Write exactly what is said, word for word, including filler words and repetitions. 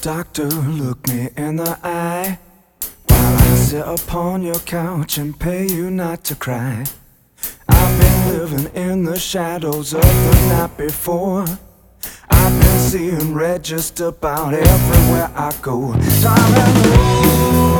Doctor, look me in the eye while I sit upon your couch and pay you not to cry. I've been living in the shadows of the night before. I've been seeing red just about everywhere I go. Darling,